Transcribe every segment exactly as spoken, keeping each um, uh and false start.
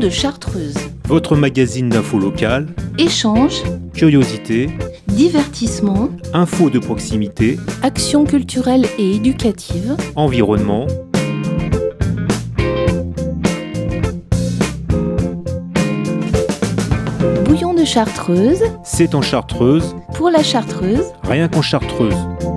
de Chartreuse. Votre magazine d'infos locales, Échanges, curiosité, divertissement, infos de proximité, actions culturelles et éducatives, environnement. Bouillon de Chartreuse, C'est en Chartreuse, pour la Chartreuse, rien qu'en Chartreuse.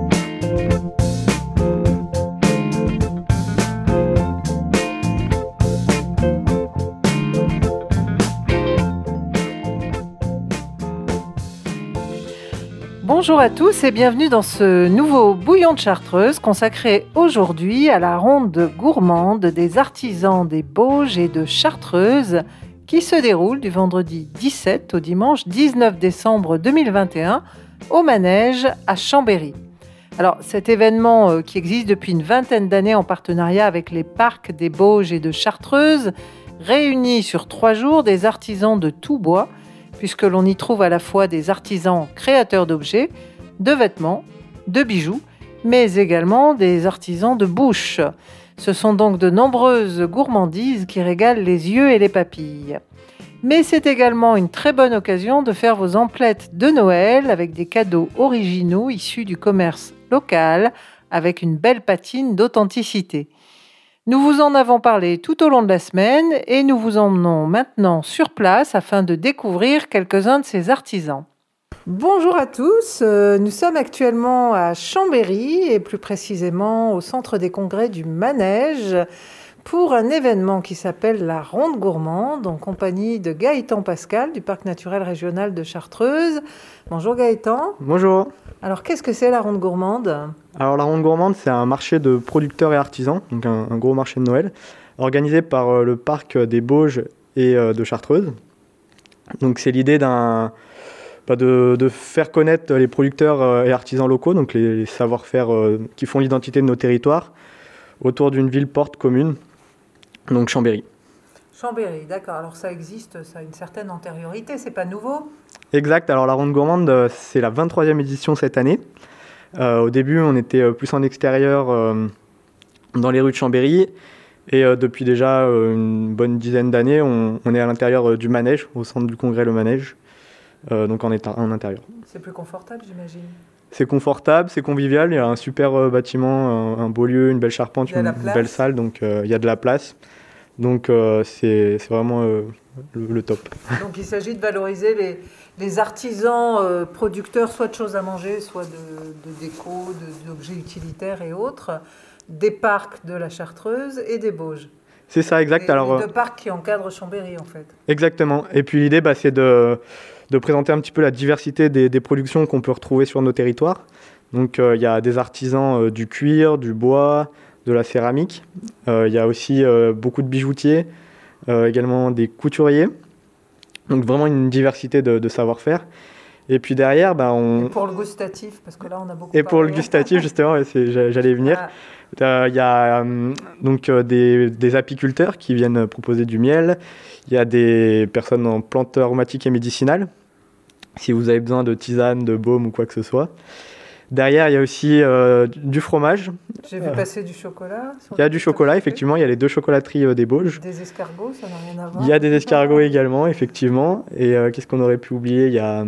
Bonjour à tous et bienvenue dans ce nouveau Bouillon de Chartreuse consacré aujourd'hui à la ronde gourmande des artisans des Bauges et de Chartreuse qui se déroule du vendredi dix-sept au dimanche dix-neuf décembre deux mille vingt et un au Manège à Chambéry. Alors cet événement euh, qui existe depuis une vingtaine d'années en partenariat avec les parcs des Bauges et de Chartreuse réunit sur trois jours des artisans de tout bois puisque l'on y trouve à la fois des artisans créateurs d'objets, de vêtements, de bijoux, mais également des artisans de bouche. Ce sont donc de nombreuses gourmandises qui régalent les yeux et les papilles. Mais c'est également une très bonne occasion de faire vos emplettes de Noël avec des cadeaux originaux issus du commerce local, avec une belle patine d'authenticité. Nous vous en avons parlé tout au long de la semaine et nous vous emmenons maintenant sur place afin de découvrir quelques-uns de ces artisans. Bonjour à tous, nous sommes actuellement à Chambéry et plus précisément au centre des congrès du Manège pour un événement qui s'appelle la Ronde Gourmande en compagnie de Gaëtan Pascal du Parc naturel régional de Chartreuse. Bonjour Gaëtan. Bonjour. Alors qu'est-ce que c'est la Ronde Gourmande ? Alors la Ronde Gourmande, c'est un marché de producteurs et artisans, donc un, un gros marché de Noël, organisé par euh, le Parc des Bauges et euh, de Chartreuse. Donc c'est l'idée d'un, bah, de, de faire connaître les producteurs euh, et artisans locaux, donc les, les savoir-faire euh, qui font l'identité de nos territoires, autour d'une ville-porte commune, donc Chambéry. Chambéry, d'accord. Alors ça existe, ça a une certaine antériorité, c'est pas nouveau ? Exact, alors la Ronde Gourmande, c'est la vingt-troisième édition cette année. Euh, au début, on était plus en extérieur euh, dans les rues de Chambéry. Et euh, depuis déjà euh, une bonne dizaine d'années, on, on est à l'intérieur euh, du Manège, au centre du congrès Le Manège, euh, donc en, état, en intérieur. C'est plus confortable, j'imagine ? C'est confortable, c'est convivial. Il y a un super euh, bâtiment, un, un beau lieu, une belle charpente, une, une belle salle, donc euh, il y a de la place. Donc euh, c'est, c'est vraiment euh, le, le top. Donc il s'agit de valoriser les, les artisans euh, producteurs, soit de choses à manger, soit de, de déco, de, d'objets utilitaires et autres, des parcs de la Chartreuse et des Bauges. C'est ça, exact. Les, Alors, les deux parcs qui encadrent Chambéry, en fait. Exactement. Et puis l'idée, bah, c'est de, de présenter un petit peu la diversité des, des productions qu'on peut retrouver sur nos territoires. Donc il euh, y a des artisans euh, du cuir, du bois, de la céramique. Il euh, y a aussi euh, beaucoup de bijoutiers, euh, également des couturiers. Donc vraiment une diversité de, de savoir-faire. Et puis derrière, bah, on... Et pour le gustatif, parce que là on a beaucoup Et parlé. pour le gustatif, justement, c'est, j'allais y venir. Il ah. euh, y a euh, donc euh, des, des apiculteurs qui viennent proposer du miel. Il y a des personnes en plantes aromatiques et médicinales, si vous avez besoin de tisane, de baume ou quoi que ce soit. Derrière, il y a aussi euh, du fromage. J'ai vu euh, passer du chocolat. Il y a du chocolat, effectivement. Il y a les deux chocolateries euh, des Bauges. Des escargots, ça n'a rien à voir. Il y a des escargots également, effectivement. Et euh, qu'est-ce qu'on aurait pu oublier ? Il y a...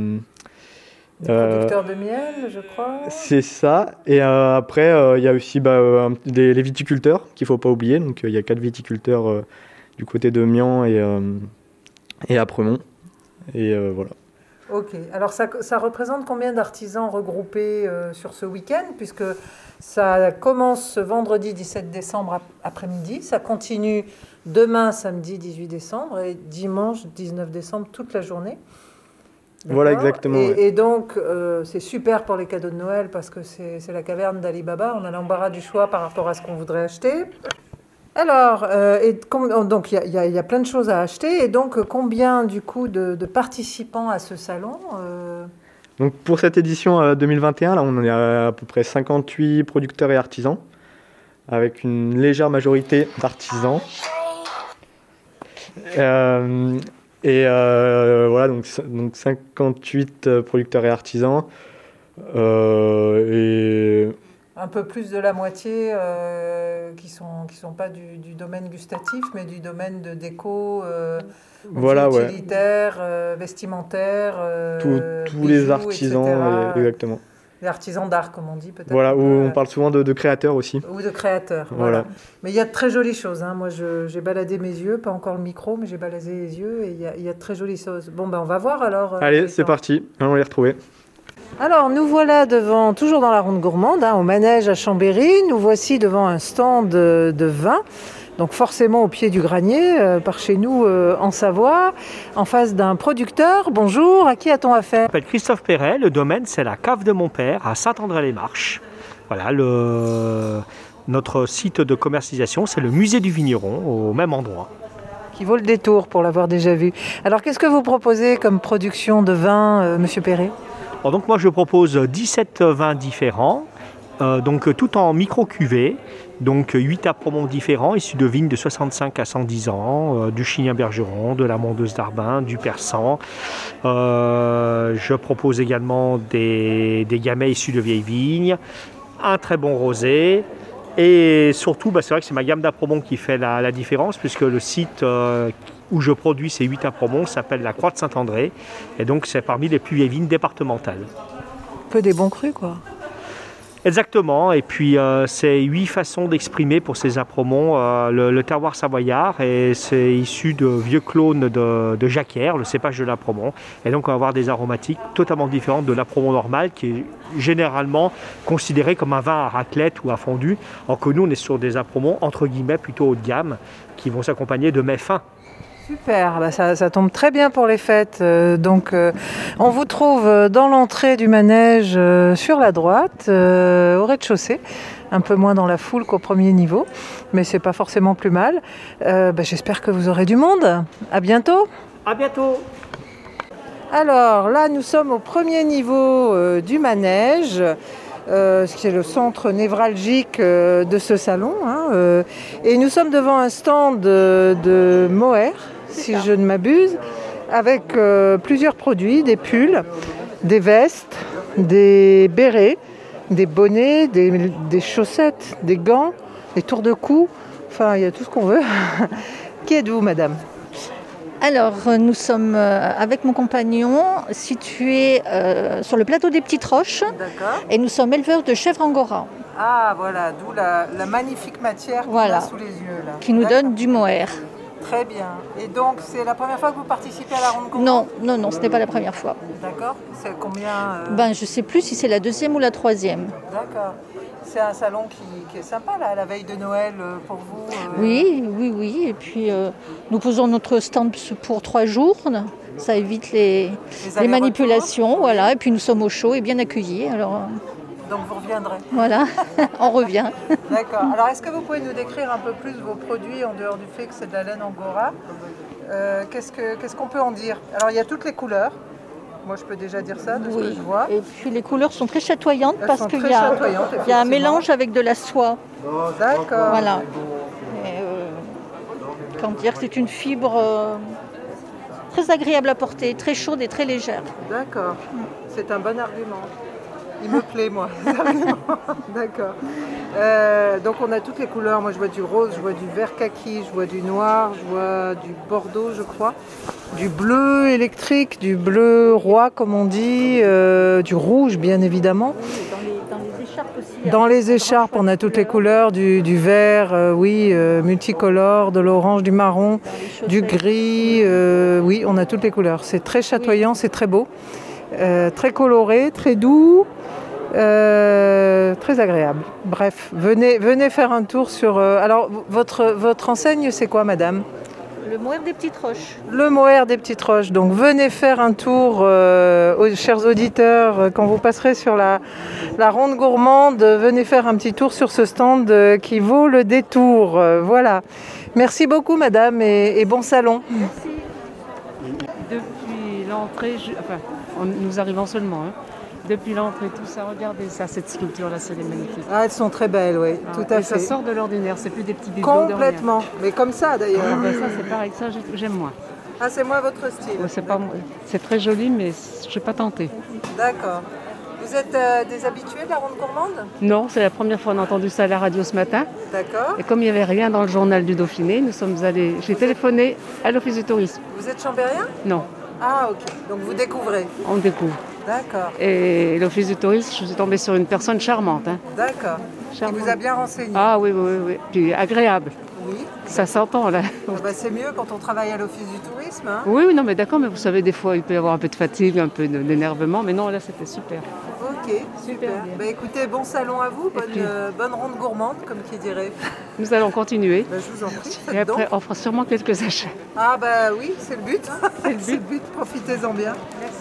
Des euh, producteurs de miel, je crois. C'est ça. Et euh, après, euh, il y a aussi bah, euh, des, les viticulteurs qu'il ne faut pas oublier. Donc, euh, il y a quatre viticulteurs euh, du côté de Mian et, euh, et Apremont. Et euh, voilà. Ok. Alors, ça, ça représente combien d'artisans regroupés euh, sur ce week-end ? Puisque ça commence ce vendredi dix-sept décembre après-midi. Ça continue demain, samedi dix-huit décembre. Et dimanche dix-neuf décembre, toute la journée. D'accord. Voilà, exactement. Et, ouais. et donc, euh, c'est super pour les cadeaux de Noël parce que c'est, c'est la caverne d'Ali Baba. On a l'embarras du choix par rapport à ce qu'on voudrait acheter. Alors, euh, et com- donc il y, y, y a plein de choses à acheter. Et donc, combien du coup de, de participants à ce salon euh... Donc, pour cette édition euh, deux mille vingt et un, là, on est à, à peu près cinquante-huit producteurs et artisans, avec une légère majorité d'artisans. Euh, Et euh, voilà, donc, donc cinquante-huit producteurs et artisans. Euh, et... Un peu plus de la moitié euh, euh, qui sont qui sont pas du, du domaine gustatif, mais du domaine de déco, euh, Voilà, ouais. utilitaire, euh, vestimentaire. Euh, Tous- tous bijoux, les artisans, et cetera. et- exactement. Les artisans d'art, comme on dit peut-être. Voilà, où Euh, on parle souvent de, de créateurs aussi. Ou de créateurs. Voilà. Voilà. Mais il y a de très jolies choses. Hein. Moi, je- j'ai baladé mes yeux, pas encore le micro, mais j'ai baladé les yeux et il y a, il y a de très jolies choses. Bon, ben, on va voir alors. euh, Allez, Gaëtan. c'est parti, allons les retrouver. Alors, nous voilà devant, toujours dans la ronde gourmande, hein, au manège à Chambéry. Nous voici devant un stand de, de vin. Donc forcément au pied du granier, euh, par chez nous euh, en Savoie, en face d'un producteur. Bonjour, à qui a-t-on affaire? Je m'appelle Christophe Perret, le domaine c'est la cave de mon père à Saint-André-les-Marches. Voilà, le... notre site de commercialisation c'est le musée du vigneron au même endroit. Qui vaut le détour pour l'avoir déjà vu. Alors qu'est-ce que vous proposez comme production de vin, euh, Monsieur Perret? Alors, donc moi je propose dix-sept vins différents, euh, donc tout en micro-cuvée, donc huit apromons différents issus de vignes de soixante-cinq à cent dix ans, euh, du Chignin-Bergeron, de la Mondeuse d'Arbin, du Persan. Euh, je propose également des, des gamets issus de vieilles vignes, un très bon rosé. Et surtout, bah, c'est vrai que c'est ma gamme d'apromons qui fait la, la différence, puisque le site euh, où je produis ces huit apromons s'appelle la Croix de Saint-André. Et donc, c'est parmi les plus vieilles vignes départementales. Un peu des bons crus, quoi. Exactement. Et puis, euh, c'est huit façons d'exprimer pour ces apromons euh, le, le terroir savoyard. Et c'est issu de vieux clones de, de jacquère, le cépage de l'apromon. Et donc, on va avoir des aromatiques totalement différentes de l'apromon normal, qui est généralement considéré comme un vin à raclette ou à fondu. Alors que nous, on est sur des apromons, entre guillemets, plutôt haut de gamme, qui vont s'accompagner de mets fins. Super, bah ça, ça tombe très bien pour les fêtes. Euh, donc, euh, on vous trouve euh, dans l'entrée du manège euh, sur la droite, euh, au rez-de-chaussée, un peu moins dans la foule qu'au premier niveau, mais c'est pas forcément plus mal. Euh, bah, j'espère que vous aurez du monde. À bientôt. À bientôt. Alors là, nous sommes au premier niveau euh, du manège. Euh, ce qui est le centre névralgique euh, de ce salon. Hein, euh, et nous sommes devant un stand de, de Moher, si je ne m'abuse, avec euh, plusieurs produits, des pulls, des vestes, des bérets, des bonnets, des, des chaussettes, des gants, des tours de cou. Enfin, il y a tout ce qu'on veut. Qui êtes-vous, madame ? Alors, nous sommes euh, avec mon compagnon situés euh, sur le plateau des Petites Roches. D'accord. Et nous sommes éleveurs de chèvres angora Ah, voilà, d'où la, la magnifique matière qu'on Voilà. a sous les yeux. Là. qui nous D'accord. donnent du mohair. Très bien. Et donc, c'est la première fois que vous participez à la ronde gourmande ? Non, non, non, ce n'est pas la première fois. D'accord. C'est combien euh, Ben, je ne sais plus si c'est la deuxième ou la troisième. D'accord. C'est un salon qui, qui est sympa, là, à la veille de Noël, euh, pour vous euh, Oui, oui, oui. Et puis, euh, nous posons notre stand pour trois jours. Ça évite les, les allers-retours. manipulations. Voilà. Et puis, nous sommes au chaud et bien accueillis. Alors, euh, Donc, vous reviendrez. voilà, on revient. D'accord. Alors, est-ce que vous pouvez nous décrire un peu plus vos produits, en dehors du fait que c'est de la laine angora ? euh, Qu'est-ce que, qu'est-ce qu'on peut en dire ? Alors, il y a toutes les couleurs. Moi, je peux déjà dire ça, de ce que Oui. je vois. Et puis, les couleurs sont très chatoyantes Elles parce sont qu'il très y a, chatoyantes, il y a un effectivement. mélange avec de la soie. D'accord. Voilà. Et, euh, comment dire, c'est une fibre euh, très agréable à porter, très chaude et très légère. D'accord. C'est un bon argument. Il me plaît, moi. D'accord. Euh, donc, on a toutes les couleurs. Moi, je vois du rose, je vois du vert kaki, je vois du noir, je vois du bordeaux, je crois. Du bleu électrique, du bleu roi, comme on dit, euh, du rouge, bien évidemment. Dans les, dans les écharpes aussi. Dans les écharpes, on a toutes les couleurs, du, du vert, euh, oui, euh, multicolore, de l'orange, du marron, du gris. Euh, oui, on a toutes les couleurs. C'est très chatoyant, c'est très beau. Euh, très coloré, très doux, euh, très agréable. Bref, venez, venez faire un tour sur... Euh, alors, votre, votre enseigne, c'est quoi, madame ? Le mohair des Petites Roches. Le Moher des Petites Roches. Donc, venez faire un tour, euh, aux, chers auditeurs, euh, quand vous passerez sur la, la ronde gourmande, venez faire un petit tour sur ce stand euh, qui vaut le détour. Euh, voilà. Merci beaucoup, madame, et, et bon salon. Depuis l'entrée, je- enfin, on- nous arrivons seulement. hein. Depuis l'entrée, tout ça, regardez ça, cette sculpture-là, c'est magnifique. Ah, elles sont très belles, oui, Ah, tout à et fait. ça sort de l'ordinaire, c'est plus des petits bijoux de rien. Complètement, mais comme ça d'ailleurs. Ah, ben ça, c'est pareil, ça, j'ai- j'aime moins. Ah, c'est moi votre style. Ouais, c'est pas, c'est très joli, mais je n'ai pas tenté. D'accord. Vous êtes euh, des habitués de la ronde gourmande? Non, c'est la première fois qu'on a entendu ça à la radio ce matin. D'accord. Et comme il n'y avait rien dans le journal du Dauphiné, nous sommes allés. J'ai téléphoné à l'office du tourisme. Vous êtes chambérien? Non, Ah, ok. Donc vous découvrez. on découvre. D'accord, Et l'office du tourisme, je suis tombée sur une personne charmante. Hein. d'accord. Il Charmante. vous a bien renseigné. Ah oui, oui, oui, oui. Puis agréable. Oui. Ça s'entend là. Ah bah, c'est mieux quand on travaille à l'office du tourisme. Hein. Oui, oui, non, mais d'accord, mais vous savez, des fois, il peut y avoir un peu de fatigue, un peu de- d'énervement, mais non, là, c'était super. Ok, super. bien. Bah, écoutez, bon salon à vous, bonne, puis- euh, bonne ronde gourmande, comme qui dirait. Nous allons continuer. Bah, je vous en prie. Et faites après, donc. on fera sûrement quelques achats. Ah bah oui, c'est le but. C'est le C'est le but. but, profitez-en bien.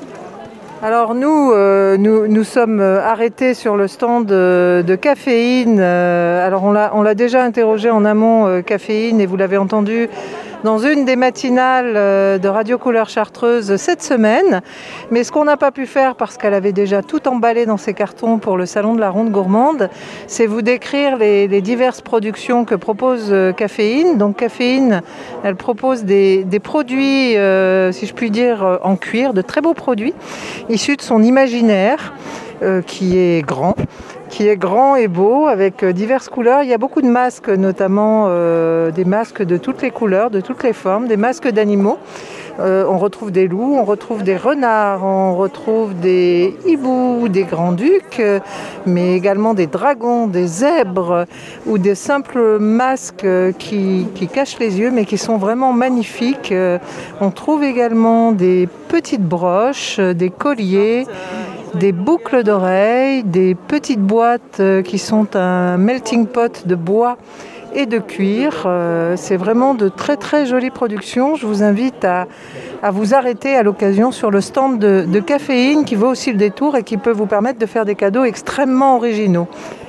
Alors nous, euh, nous, nous sommes euh, arrêtés sur le stand euh, de caféine. Euh, alors on l'a, on l'a déjà interrogé en amont, euh, caféine, et vous l'avez entendu dans une des matinales euh, de Radio Couleur Chartreuse cette semaine. Mais ce qu'on n'a pas pu faire, parce qu'elle avait déjà tout emballé dans ses cartons pour le salon de la ronde gourmande, c'est vous décrire les, les diverses productions que propose euh, Caféine. Donc Caféine, elle propose des, des produits, euh, si je puis dire, euh, en cuir, de très beaux produits, issus de son imaginaire, euh, qui est grand, qui est grand et beau, avec euh, diverses couleurs. Il y a beaucoup de masques, notamment euh, des masques de toutes les couleurs, de toutes les formes, des masques d'animaux. Euh, on retrouve des loups, on retrouve des renards, on retrouve des hiboux, des grands-ducs, euh, mais également des dragons, des zèbres ou des simples masques euh, qui, qui cachent les yeux, mais qui sont vraiment magnifiques. Euh, on trouve également des petites broches, euh, des colliers, des boucles d'oreilles, des petites boîtes euh, qui sont un melting pot de bois et de cuir. Euh, c'est vraiment de très très jolies productions. Je vous invite à, à vous arrêter à l'occasion sur le stand de, de Caféine qui vaut aussi le détour et qui peut vous permettre de faire des cadeaux extrêmement originaux.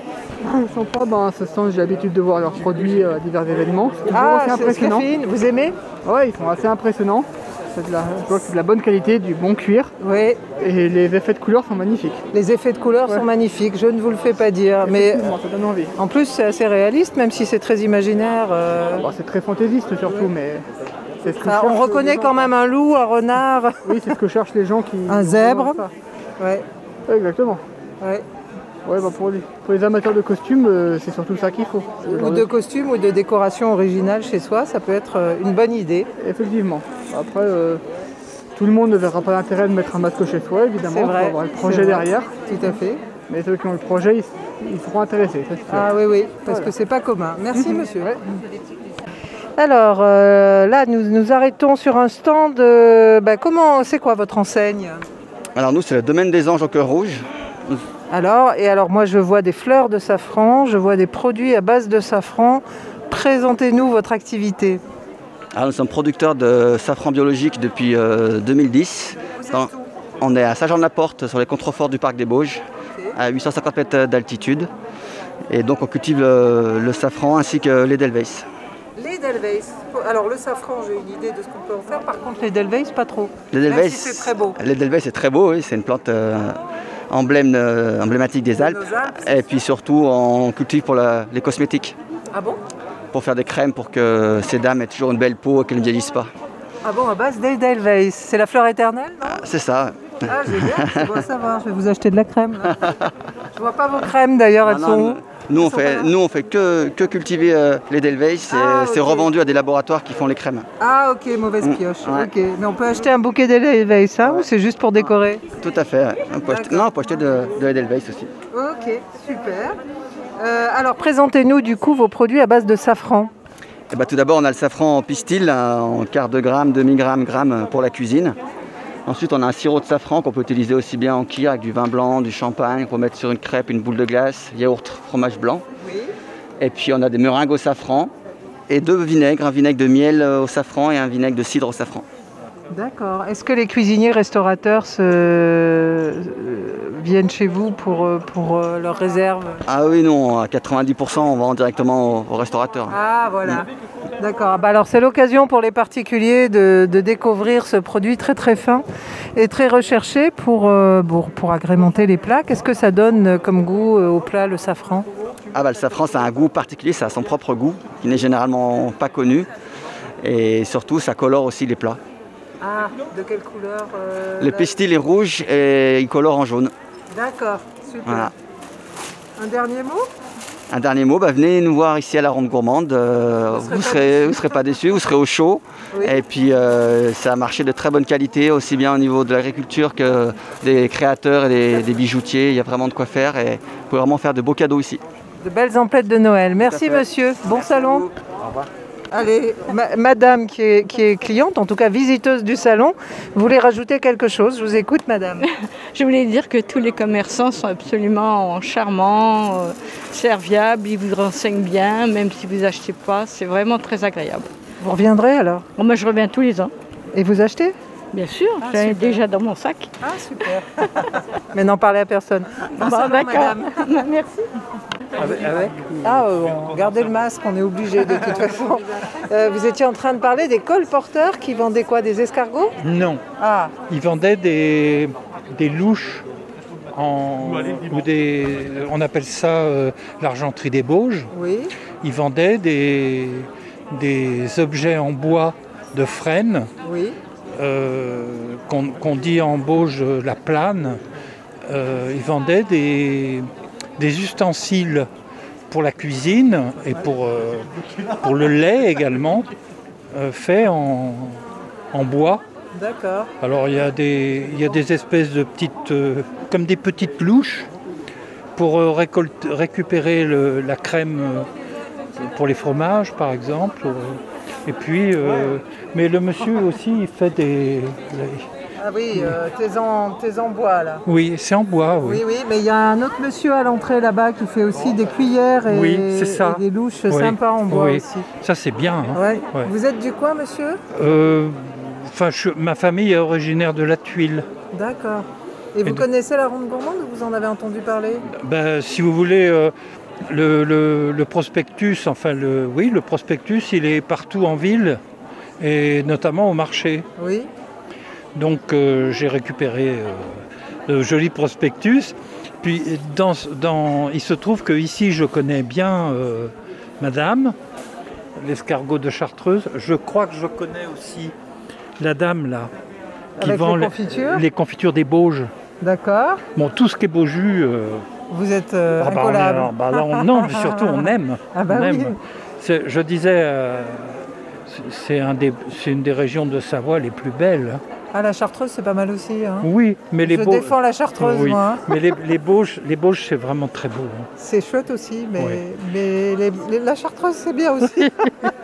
Sympa, ben, à ce stand, j'ai l'habitude de voir leurs produits à divers événements. C'est toujours Ah, assez c'est impressionnant. Caféine, vous aimez? Ouais, ils sont assez impressionnants. C'est de la, je vois que c'est de la bonne qualité, du bon cuir. Oui, Et les effets de couleur sont magnifiques. les effets de couleur Ouais. sont magnifiques, je ne vous le fais pas dire. Mais Effectivement, ça donne envie. en plus, c'est assez réaliste, même si c'est très imaginaire. euh, Bon, c'est très fantaisiste surtout, mais c'est ce que enfin, on cherchent reconnaît les gens. quand même un loup, un renard. Oui, c'est ce que cherchent les gens qui... Un qui zèbre. ont ça. Ouais, Ouais, exactement. ouais. Ouais, bah, pour, les, pour les amateurs de costumes, euh, c'est surtout ça qu'il faut. C'est le Ou genre de costumes ou de décoration originale chez soi, ça peut être euh, une bonne idée. Effectivement. Après, euh, tout le monde ne verra pas l'intérêt de mettre un masque chez soi, évidemment. C'est Il vrai. faut avoir le c'est projet vrai. derrière. Tout à fait. Mais ceux qui ont le projet, ils, ils seront intéressés. Ça, c'est sûr. Ah oui, oui, parce Voilà. que c'est pas commun. Merci, Mhm. monsieur. Ouais. Alors, euh, là, nous nous arrêtons sur un stand. euh, bah, comment, c'est quoi votre enseigne? Alors nous, c'est le domaine des anges au cœur rouge. Alors, et alors, moi, je vois des fleurs de safran, je vois des produits à base de safran. Présentez-nous votre activité. Alors, nous sommes producteurs de safran biologique depuis euh, deux mille dix. Dans- on est à Saint-Jean-de-la-Porte, sur les contreforts du parc des Bauges, à huit cent cinquante mètres d'altitude. Et donc on cultive le, le safran ainsi que l'Edelweiss. Les Edelweiss. Alors, le safran, j'ai une idée de ce qu'on peut en faire. Par contre, les Edelweiss, pas trop. L'Edelweiss, Même si c'est très beau. L'Edelweiss est très beau, oui, c'est une plante euh, emblème, euh, emblématique des Alpes. Nos Alpes. Et puis surtout, on cultive pour la- les cosmétiques, Ah bon? pour faire des crèmes pour que ces dames aient toujours une belle peau et qu'elles ne vieillissent pas. Ah bon, à base d'Edelweiss. C'est la fleur éternelle, non? Ah, c'est ça. Ah, génial, c'est bon à savoir. Je vais vous acheter de la crème. Là. Je vois pas vos crèmes d'ailleurs, elles Non, sont non, où? Nous, on Elles sont pas fait, là nous, on fait que, que cultiver euh, l'Edelweiss. C'est Ah, c'est ok. revendu à des laboratoires qui font les crèmes. Ah ok, mauvaise Mm, pioche. ouais. Ok, mais on peut acheter un bouquet d'Edelweiss, hein, ou c'est juste pour décorer? Tout à fait. ouais. On peut acheter, non, on peut acheter de, de l'Edelweiss aussi. Ok, super. Euh, alors présentez-nous du coup vos produits à base de safran. Et bah, tout d'abord, on a le safran en pistil, hein, en quart de gramme, demi-gramme, gramme pour la cuisine. Ensuite, on a un sirop de safran qu'on peut utiliser aussi bien en cuir avec du vin blanc, du champagne, qu'on peut mettre sur une crêpe, une boule de glace, yaourt, fromage blanc. Oui. Et puis, on a des meringues au safran et deux vinaigres, un vinaigre de miel au safran et un vinaigre de cidre au safran. D'accord. Est-ce que les cuisiniers restaurateurs se... euh, viennent chez vous pour, euh, pour euh, leurs réserves? Ah oui, non, à quatre-vingt-dix pour cent, on vend directement au, au restaurateur. Ah voilà. D'accord. Bah, alors c'est l'occasion pour les particuliers de, de découvrir ce produit très très fin et très recherché pour, euh, pour, pour agrémenter les plats. Qu'est-ce que ça donne euh, comme goût euh, au plat, le safran? Ah bah, le safran, ça a un goût particulier, ça a son propre goût, qui n'est généralement pas connu. Et surtout, ça colore aussi les plats. Ah, de quelle couleur euh, Le la- pistil est rouge et il colore en jaune. D'accord, super. Voilà. Un dernier mot? Un dernier mot, bah, venez nous voir ici à la Ronde Gourmande. Euh, Vous serez vous pas serez, vous serez pas déçus, vous serez au chaud. Oui. Et puis euh, c'est un marché de très bonne qualité, aussi bien au niveau de l'agriculture que des créateurs et des, des bijoutiers. Il y a vraiment de quoi faire et vous pouvez vraiment faire de beaux cadeaux ici. De belles emplettes de Noël. Merci Tout à fait. monsieur. Bon Merci salon. à vous. Au revoir. Allez, ma- madame qui est, qui est cliente, en tout cas visiteuse du salon, vous voulez rajouter quelque chose? Je vous écoute madame. Je voulais dire que tous les commerçants sont absolument charmants, euh, serviables, ils vous renseignent bien, même si vous achetez pas, c'est vraiment très agréable. Vous reviendrez alors? Bon, moi je reviens tous les ans, Et vous achetez? bien sûr, Ah, j'en ai super. déjà dans mon sac. Ah super. Mais n'en parlez à personne. Bon Bon, salon, d'accord. madame. Merci. Avec, avec Ah, euh, on gardez le masque, on est obligé de toute façon. Euh, vous étiez en train de parler des colporteurs qui vendaient quoi? Des escargots? Non, Ah, ils vendaient des, des louches, en, ou des, on appelle ça euh, l'argenterie des Bauges. oui. Ils vendaient des, des objets en bois de frêne, Oui. euh, qu'on qu'on dit en Bauge la plane. Euh, ils vendaient des, des ustensiles pour la cuisine et pour, euh, pour le lait également, euh, faits en, en bois. D'accord. Alors il y a des, il y a des espèces de petites, euh, comme des petites louches pour euh, récolte- récupérer le- la crème euh, pour les fromages par exemple. euh, et puis, euh, mais le monsieur aussi il fait des, Ah oui, euh, tes, en, tes en bois là. oui c'est en bois, oui. Oui, oui, mais il y a un autre monsieur à l'entrée là-bas qui fait aussi des cuillères et, Oui, c'est ça. et des louches Oui, sympas en bois oui. aussi. Ça c'est bien. hein. Ouais. Ouais. Vous êtes du coin monsieur? Euh, Enfin, je- ma famille est originaire de la Tuile. D'accord. Et vous donc- connaissez la Ronde Gourmande ou vous en avez entendu parler? Ben, si vous voulez, euh, le, le- le prospectus, enfin le, oui, le prospectus, il est partout en ville et notamment au marché. Oui. Donc euh, j'ai récupéré euh, le joli prospectus. Puis dans, dans- il se trouve que ici je connais bien euh, Madame, l'escargot de Chartreuse. Je crois que je connais aussi la dame là qui Avec vend les le- confitures? les confitures des Bauges. D'accord. Bon, tout ce qui est Beaujus. euh, Vous êtes euh, Ah bah, on est- incollable. alors, bah là, on- non, mais surtout on aime. Ah bah on aime. oui. C'est- Je disais, euh, c'est- c'est un des- c'est une des régions de Savoie les plus belles. Ah, la Chartreuse, c'est pas mal aussi. Hein. Oui, mais les Je Bauges. défends la Chartreuse, Oui, moi. hein. mais les, les Bauges, les Bauges, c'est vraiment très beau. hein. C'est chouette aussi, mais, Oui. mais les- les- la Chartreuse, c'est bien aussi.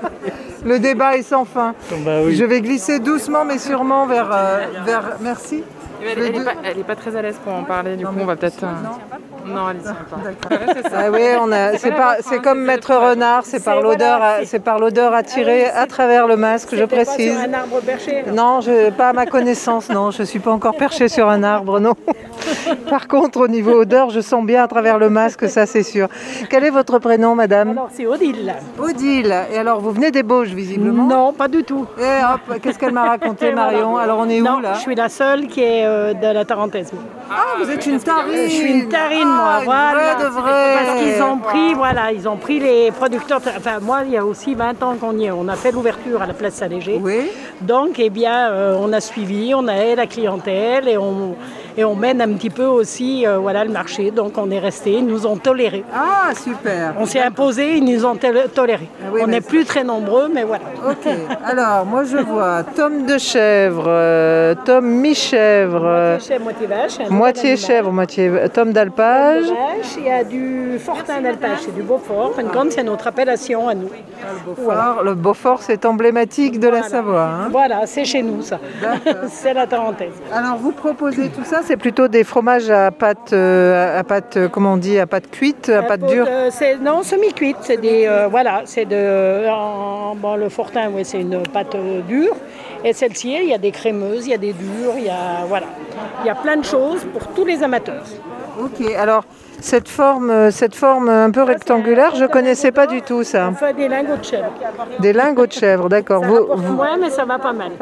Le débat est sans fin. Bah oui. Je vais glisser doucement, mais sûrement vers... euh, vers... Merci. Elle, elle est pas, elle est pas très à l'aise pour en parler, du coup on va peut-être... euh, Non, elle y tient pas. Ouais, c'est ça. Ah oui, on a, c'est, pas la pas, vôtre, c'est hein, comme c'est Maître votre- Renard, c'est par C'est- l'odeur, voilà, à- c'est- c'est par l'odeur attirée Ah oui, c'est- à travers le masque, je C'était pas précise. sur un arbre perché. Non, je, pas à ma connaissance, non, je suis pas encore perchée sur un arbre, non. Par contre, au niveau odeur, je sens bien à travers le masque, ça c'est sûr. Quel est votre prénom, madame? Alors c'est Odile. Odile. Et alors, vous venez des Bauges, visiblement? Non, pas du tout. Et hop, qu'est-ce qu'elle m'a raconté, Et voilà. Marion? Alors, on est où, Non, là? je suis la seule qui est euh, de la Tarentaise. Ah, vous êtes une tarine! Je suis une tarine, moi, Ah, une voilà. vraie de vraie. Parce qu'ils ont pris, voilà, ils ont pris les producteurs. Enfin, moi, il y a aussi vingt ans qu'on y est. On a fait l'ouverture à la place Saint-Léger. Oui. Donc, eh bien, euh, on a suivi, on a la clientèle et on, et on mène un petit peu aussi, euh, voilà, le marché. Donc, on est resté, ils nous ont tolérés. Ah, super. On s'est imposé, ils nous ont tol- tolérés. Ah oui, on mais n'est ça- plus très nombreux, mais voilà. Ok, alors moi je vois tome de chèvre, euh, tome mi-chèvre, euh, Moitié chèvre, moitié vache. un moitié autre animal. chèvre, moitié tome d'alpage. De vache, il y a du fortin d'alpage, c'est du Beaufort. En fin de compte, c'est notre appellation à nous. Alors, le Beaufort, c'est emblématique de la Voilà. Savoie. hein. Voilà, c'est chez nous ça. C'est la Tarentaise. Alors vous proposez tout ça, c'est plutôt des fromages à pâte, euh, à pâte, euh, comment on dit, à pâte cuite, à pâte dure. Euh, c'est- non, semi-cuite. C'est des, euh, voilà, c'est de, en- bon, le fortin, ouais, c'est une pâte euh, dure. Et celle-ci, il y a des crémeuses, il y a des dures, il y a, voilà, il y a plein de choses pour tous les amateurs. Ok, alors cette forme, euh, cette forme un peu rectangulaire, je connaissais pas du tout ça. On fait des lingots de chèvre. Des lingots de chèvre, d'accord. Ça Vous- rapporte vous- moins, mais ça va pas mal.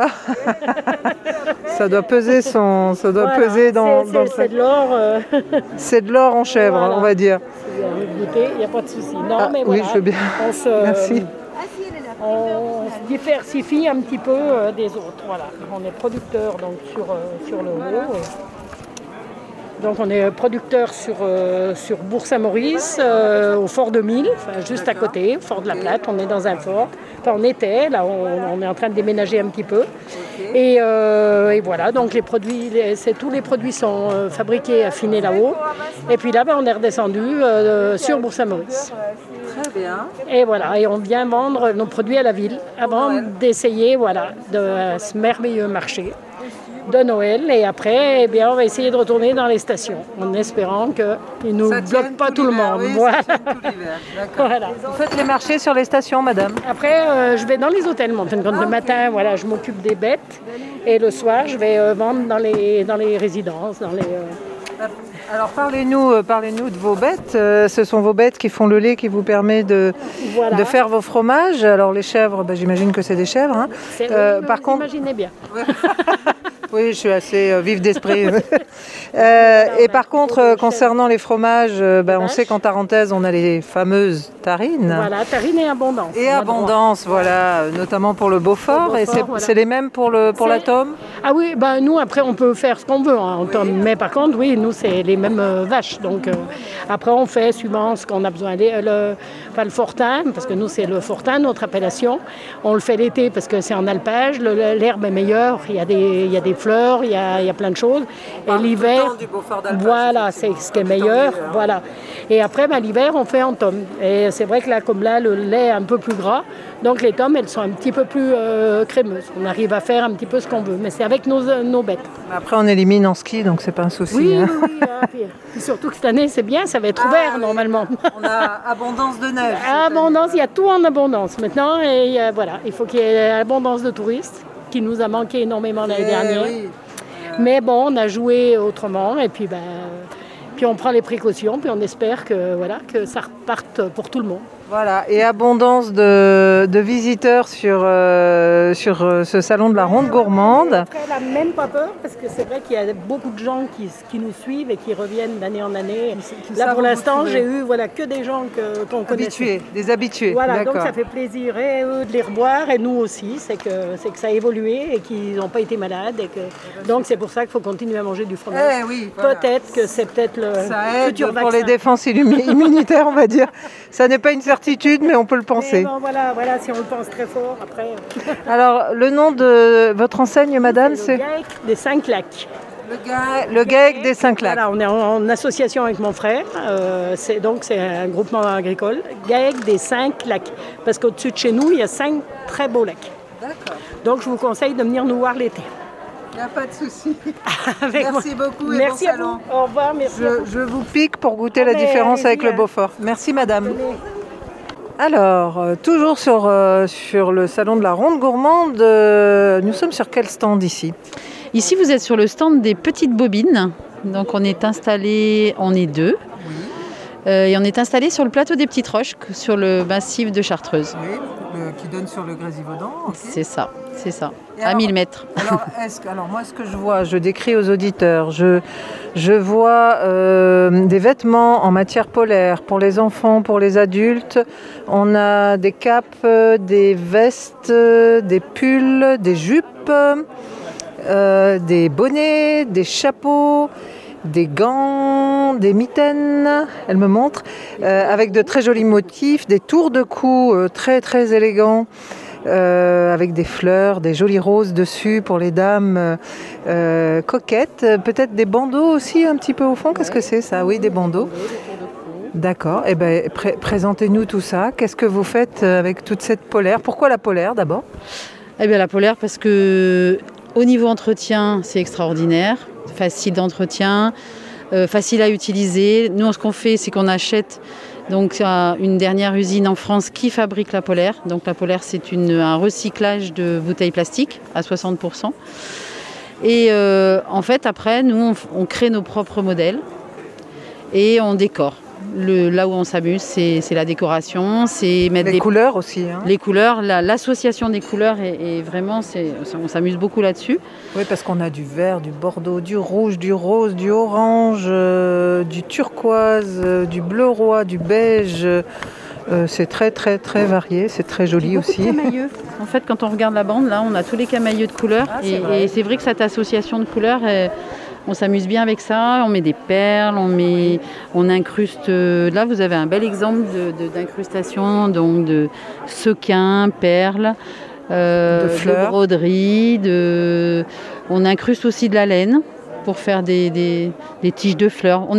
ça doit peser son, ça doit Voilà, peser dans. c'est- dans c'est- c'est de l'or. euh, C'est de l'or en chèvre, Voilà. on va dire. Si vous avez goûté, il n'y a pas de souci. Non, Ah, mais oui, voilà, je veux bien. On se, Merci. On se diversifie un petit peu euh, des autres. Voilà. On est producteur donc sur, euh, sur le haut. Donc on est producteur sur, euh, sur Bourg-Saint-Maurice, euh, au fort de Mille, enfin, juste à côté, au fort de la Platte. On est dans un fort. Enfin, on était, là on, on est en train de déménager un petit peu. Et, euh, et voilà, donc les produits, les, c'est, tous les produits sont euh, fabriqués, affinés là-haut. Et puis là, ben, on est redescendu euh, sur Bourg-Saint-Maurice. Très bien. Et voilà, et on vient vendre nos produits à la ville avant d'essayer voilà, de ce merveilleux marché de Noël. Et après, eh bien, on va essayer de retourner dans les stations en espérant qu'ils ne nous bloquent pas tout, tout le monde. Oui, voilà. tout l'hiver. Voilà. Vous faites les marchés sur les stations, madame? Après, euh, je vais dans les hôtels. En fin de compte, le matin, voilà, je m'occupe des bêtes. Et le soir, je vais euh, vendre dans les, dans les résidences. Dans les, euh... Alors parlez-nous, euh, parlez-nous de vos bêtes. Euh, ce sont vos bêtes qui font le lait qui vous permet de, voilà. de faire vos fromages. Alors les chèvres, bah, j'imagine que c'est des chèvres. Hein. C'est, euh, oui, par contre, imaginez bien. Oui, je suis assez euh, vive d'esprit. euh, et par contre, euh, concernant les fromages, euh, ben, on sait qu'en Tarentaise, on a les fameuses tarines. Voilà, tarines et abondance. Et abondance, voilà, notamment pour le Beaufort. Beaufort et c'est, voilà. c'est les mêmes pour, le, pour la tome? Ah oui, ben, nous, après, on peut faire ce qu'on veut hein, en oui. tome. Mais par contre, oui, nous, c'est les mêmes euh, vaches. Donc, euh, après, on fait suivant ce qu'on a besoin. Les, le, enfin, le fortin, parce que nous, c'est le fortin, notre appellation. On le fait l'été parce que c'est en alpage. Le, l'herbe est meilleure. Il y a des, il y a des fleurs, il y a, il y a plein de choses. Et l'hiver, voilà, c'est ce qui est meilleur. Voilà. Et après, ben, l'hiver, on fait en tome. Et c'est vrai que là, comme là, le lait est un peu plus gras. Donc les tomes, elles sont un petit peu plus euh, crémeuses. On arrive à faire un petit peu ce qu'on veut. Mais c'est avec nos, nos bêtes. Après, on élimine en ski, donc c'est pas un souci. Oui, hein. oui, oui. Ah, puis, surtout que cette année, c'est bien, ça va être ah, ouvert oui. normalement. On a abondance de neige. Abondance, il y a tout en abondance maintenant. Et euh, voilà, il faut qu'il y ait abondance de touristes, qui nous a manqué énormément l'année eh, dernière. Oui. Mais bon, on a joué autrement et puis, ben, puis on prend les précautions, puis on espère que, voilà, que ça reparte pour tout le monde. Voilà, et abondance de, de visiteurs sur, euh, sur ce salon de la Ronde Gourmande. Après, elle n'a même pas peur, parce que c'est vrai qu'il y a beaucoup de gens qui, qui nous suivent et qui reviennent d'année en année. Qui Là, pour l'instant, j'ai eu voilà, que des gens que, qu'on connaît. Habitués, des habitués. Voilà, d'accord. Donc ça fait plaisir, et eux de les revoir, et nous aussi. C'est que, c'est que ça a évolué et qu'ils n'ont pas été malades. Et que... Donc c'est pour ça qu'il faut continuer à manger du fromage. Eh oui, voilà. Peut-être que c'est peut-être le ça futur aide vaccin. Pour les défenses immunitaires, on va dire. Ça n'est pas une certitude, mais on peut le penser. Bon, voilà, voilà, si on le pense très fort, après... Alors, le nom de votre enseigne, madame, c'est... c'est... Le GAEC des Cinq Lacs. Le, ga... le GAEC des Cinq Lacs. Voilà, on est en, en association avec mon frère, euh, c'est, donc c'est un groupement agricole. GAEC des Cinq Lacs, parce qu'au-dessus de chez nous, il y a cinq très beaux lacs. D'accord. Donc, je vous conseille de venir nous voir l'été. Il n'y a pas de souci. Merci moi. beaucoup et merci bon à salon. Vous. Au revoir, merci. Je, je vous pique pour goûter ah, la différence avec hein. le Beaufort. Merci, madame. Tenez. Alors, euh, toujours sur, euh, sur le salon de la Ronde Gourmande, euh, nous sommes sur quel stand ici? Ici, vous êtes sur le stand des petites bobines. Donc, on est installé, on est deux. Oui. Euh, et on est installé sur le plateau des Petites Roches, sur le massif de Chartreuse. Oui, le, qui donne sur le Grésivaudan. Okay. C'est ça, c'est ça, et à alors, mille mètres. Alors, est-ce que, alors, moi, ce que je vois, je décris aux auditeurs, je, je vois euh, des vêtements en matière polaire pour les enfants, pour les adultes. On a des capes, des vestes, des pulls, des jupes, euh, des bonnets, des chapeaux, des gants, des mitaines, elle me montre, euh, avec de très jolis motifs, des tours de cou euh, très très élégants, euh, avec des fleurs, des jolies roses dessus pour les dames euh, coquettes, peut-être des bandeaux aussi un petit peu au fond, qu'est-ce que c'est ça? Oui, des bandeaux. D'accord, eh ben, pré- présentez-nous tout ça, qu'est-ce que vous faites avec toute cette polaire? Pourquoi la polaire d'abord? Eh bien la polaire parce que au niveau entretien, c'est extraordinaire. Facile d'entretien, euh, facile à utiliser. Nous, ce qu'on fait, c'est qu'on achète donc, euh, une dernière usine en France qui fabrique la polaire. Donc la polaire, c'est une, un recyclage de bouteilles plastiques à soixante pour cent. Et euh, en fait, après, nous, on, on crée nos propres modèles et on décore. Le, là où on s'amuse, c'est, c'est la décoration, c'est mettre les des couleurs aussi. Hein. Les couleurs, la, l'association des couleurs est, est vraiment, c'est, on s'amuse beaucoup là-dessus. Oui, parce qu'on a du vert, du bordeaux, du rouge, du rose, du orange, euh, du turquoise, euh, du bleu roi, du beige. Euh, c'est très très très varié, c'est très joli aussi. De camailleux. En fait, quand on regarde la bande, là, on a tous les camailleux de couleurs, ah, et, c'est et c'est vrai que cette association de couleurs est, On s'amuse bien avec ça, on met des perles, on, met, on incruste... Là, vous avez un bel exemple de, de, d'incrustation, donc de sequins, perles, euh, de fleurs, de broderies, de... on incruste aussi de la laine pour faire des, des, des tiges de fleurs. On